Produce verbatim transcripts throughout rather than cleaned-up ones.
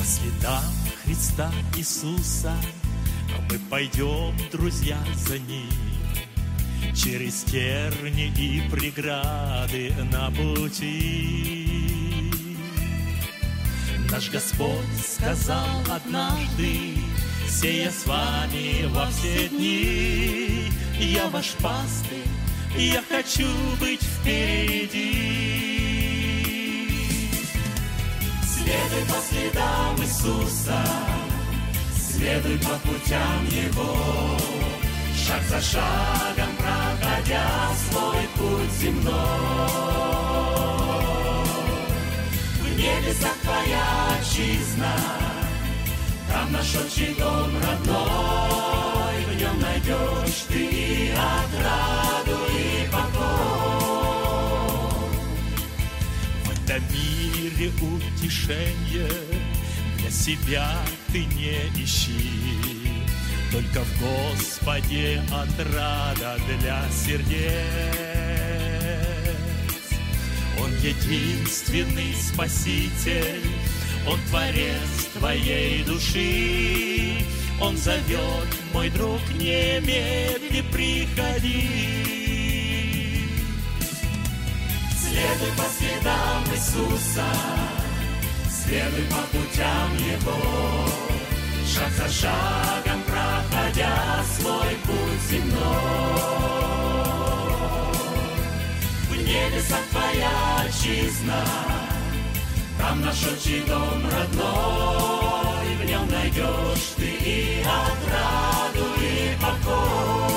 следам Христа Иисуса мы пойдем, друзья, за Ним, через терни и преграды на пути. Наш Господь сказал однажды: сея с вами во все дни, я ваш пастырь, я хочу быть впереди. Следуй по следам Иисуса, следуй по путям Его, шаг за шагом проходя свой путь земной. В небесах твоя отчизна, там наш отчий дом родной, в нем найдешь ты и отраду, и покой. В этом мире утешение для себя ты не ищи, только в Господе отрада для сердец. Он единственный Спаситель, Он Творец твоей души. Он зовет, мой друг, немедли приходи. Следуй по следам Иисуса, следуй по путям Его, шаг за шагом проходя свой путь земной. В небесах твоя отчизна, там наш отчий дом родной, в нем найдешь ты и отраду, и покой.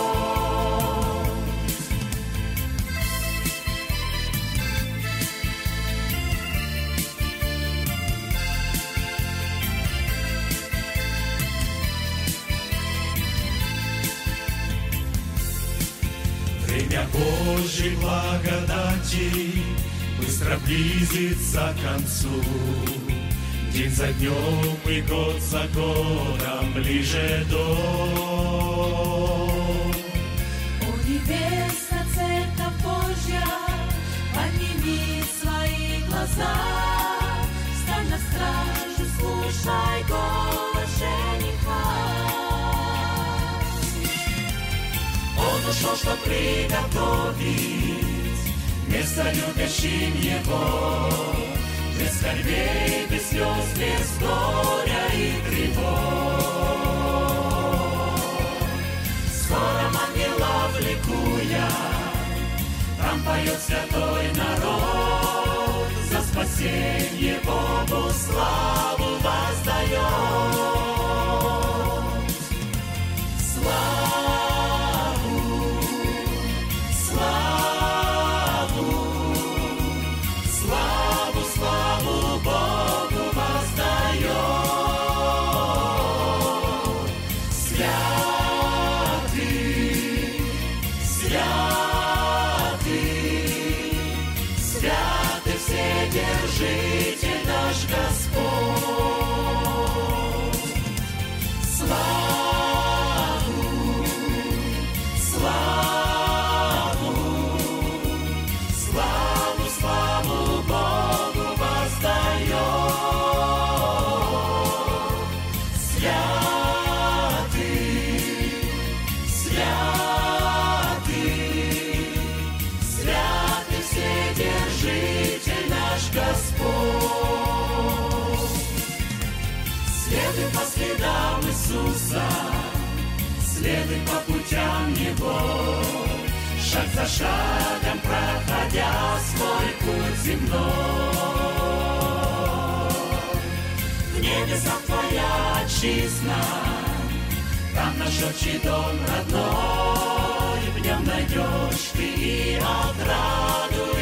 Время Божьей благодати быстро близится к концу. День за днем и год за годом ближе дом. О, небесная церковь Божья, подними свои глаза, стань на стражу, слушай голос жениха. Он ушел, чтоб приготовить место любящим Его, без скорбей, без слез, без горя и тревог. Скоро ангелов ликуя, там поет святой народ, за спасенье Богу славу воздает. Славу, славу, славу, славу Богу воздает. Святый, святый, святый Вседержитель наш Господь. Славу, славу, славу, славу Богу воздает. Святый, святый, святый Вседержитель наш Господь. Следуй по следам Иисуса, следуй по путям Его, шаг за шагом проходя свой путь земной. В небесах твоя отчизна, там наш отчий дом родной, в нем найдешь ты и отраду, и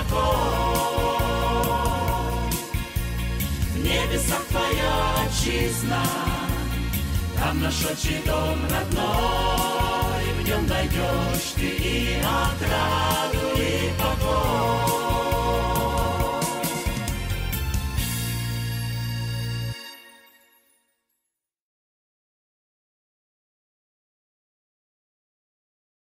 покой. В небесах твоя отчизна, там наш отчий дом родной, в нем найдешь ты и отраду, и покой.